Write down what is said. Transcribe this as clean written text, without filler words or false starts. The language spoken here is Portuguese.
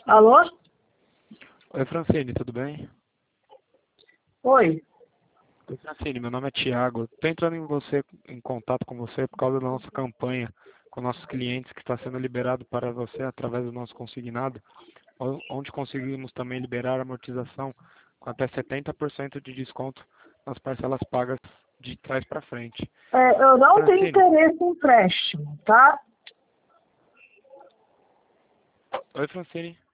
Alô? Oi, Francine, tudo bem? Oi. Oi, Francine, meu nome é Thiago. Estou entrando em contato com você por causa da nossa campanha com nossos clientes que está sendo liberado para você através do nosso consignado, onde conseguimos também liberar a amortização com até 70% de desconto nas parcelas pagas de trás para frente. Eu não tenho Francine, interesse em empréstimo, tá? oi, Francine.